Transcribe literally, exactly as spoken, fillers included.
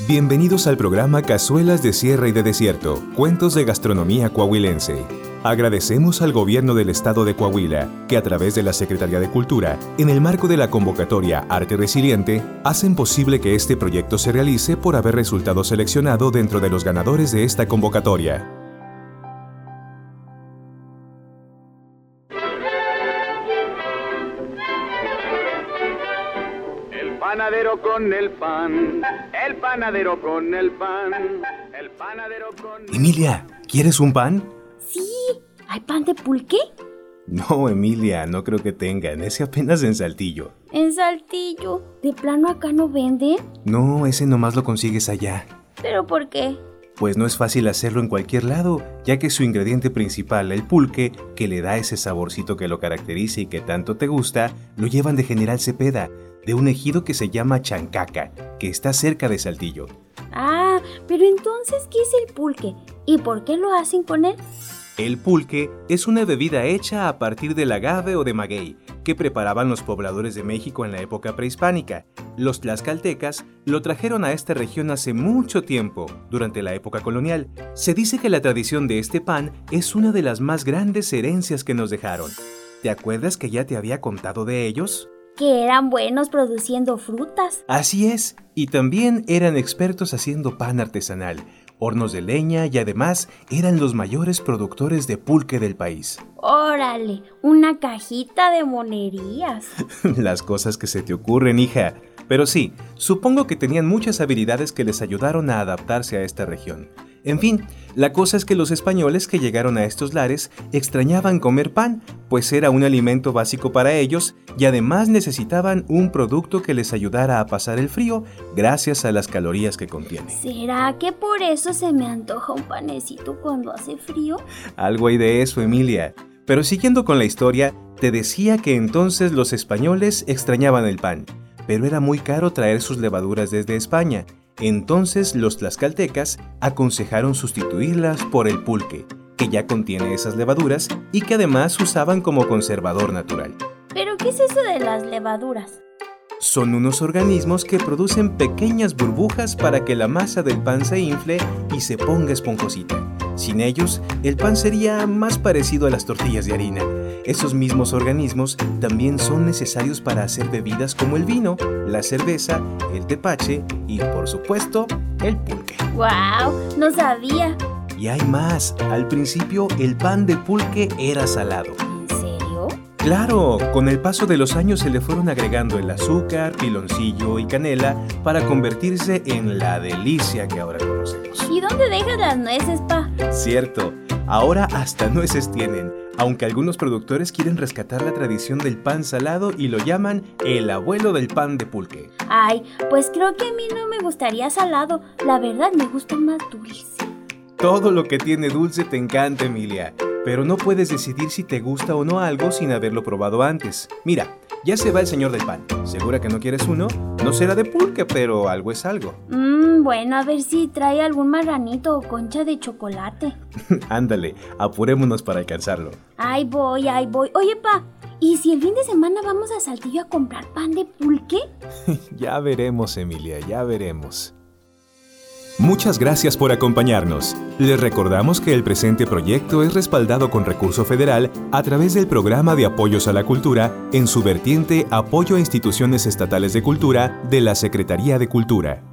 Bienvenidos al programa Cazuelas de Sierra y de Desierto, cuentos de gastronomía coahuilense. Agradecemos al Gobierno del Estado de Coahuila, que a través de la Secretaría de Cultura, en el marco de la convocatoria Arte Resiliente, hacen posible que este proyecto se realice por haber resultado seleccionado dentro de los ganadores de esta convocatoria. El panadero con el pan, el panadero con el pan, el panadero con... Emilia, ¿quieres un pan? Sí, ¿hay pan de pulque? No, Emilia, no creo que tengan, ese apenas en Saltillo. ¿En Saltillo? ¿De plano acá no venden? No, ese nomás lo consigues allá. ¿Pero por qué? Pues no es fácil hacerlo en cualquier lado, ya que su ingrediente principal, el pulque, que le da ese saborcito que lo caracteriza y que tanto te gusta, lo llevan de General Cepeda, de un ejido que se llama Chancaca, que está cerca de Saltillo. Ah, pero entonces, ¿qué es el pulque? ¿Y por qué lo hacen con él? El pulque es una bebida hecha a partir del agave o de maguey, que preparaban los pobladores de México en la época prehispánica. Los tlaxcaltecas lo trajeron a esta región hace mucho tiempo, durante la época colonial. Se dice que la tradición de este pan es una de las más grandes herencias que nos dejaron. ¿Te acuerdas que ya te había contado de ellos? Que eran buenos produciendo frutas. Así es, y también eran expertos haciendo pan artesanal, hornos de leña y además eran los mayores productores de pulque del país. ¡Órale! ¡Una cajita de monerías! Las cosas que se te ocurren, hija. Pero sí, supongo que tenían muchas habilidades que les ayudaron a adaptarse a esta región. En fin, la cosa es que los españoles que llegaron a estos lares extrañaban comer pan, pues era un alimento básico para ellos y además necesitaban un producto que les ayudara a pasar el frío gracias a las calorías que contiene. ¿Será que por eso se me antoja un panecito cuando hace frío? Algo hay de eso, Emilia. Pero siguiendo con la historia, te decía que entonces los españoles extrañaban el pan, pero era muy caro traer sus levaduras desde España. Entonces los tlaxcaltecas aconsejaron sustituirlas por el pulque, que ya contiene esas levaduras y que además usaban como conservador natural. ¿Pero qué es eso de las levaduras? Son unos organismos que producen pequeñas burbujas para que la masa del pan se infle y se ponga esponjosita. Sin ellos, el pan sería más parecido a las tortillas de harina. Esos mismos organismos también son necesarios para hacer bebidas como el vino, la cerveza, el tepache y, por supuesto, el pulque. ¡Guau! ¡No sabía! Y hay más. Al principio, el pan de pulque era salado. ¿En serio? Claro, con el paso de los años se le fueron agregando el azúcar, piloncillo y canela para convertirse en la delicia que ahora conocemos. ¿Y dónde dejas las nueces, pa? Cierto, ahora hasta nueces tienen, aunque algunos productores quieren rescatar la tradición del pan salado y lo llaman el abuelo del pan de pulque. Ay, pues creo que a mí no me gustaría salado, la verdad me gusta más dulce. Todo lo que tiene dulce te encanta, Emilia, pero no puedes decidir si te gusta o no algo sin haberlo probado antes. Mira, ya se va el señor del pan. ¿Segura que no quieres uno? No será de pulque, pero algo es algo. Mmm, bueno, a ver si trae algún marranito o concha de chocolate. Ándale, apurémonos para alcanzarlo. Ahí voy, ahí voy. Oye, pa, ¿y si el fin de semana vamos a Saltillo a comprar pan de pulque? Ya veremos, Emilia, ya veremos. Muchas gracias por acompañarnos. Les recordamos que el presente proyecto es respaldado con recurso federal a través del Programa de Apoyos a la Cultura en su vertiente Apoyo a Instituciones Estatales de Cultura de la Secretaría de Cultura.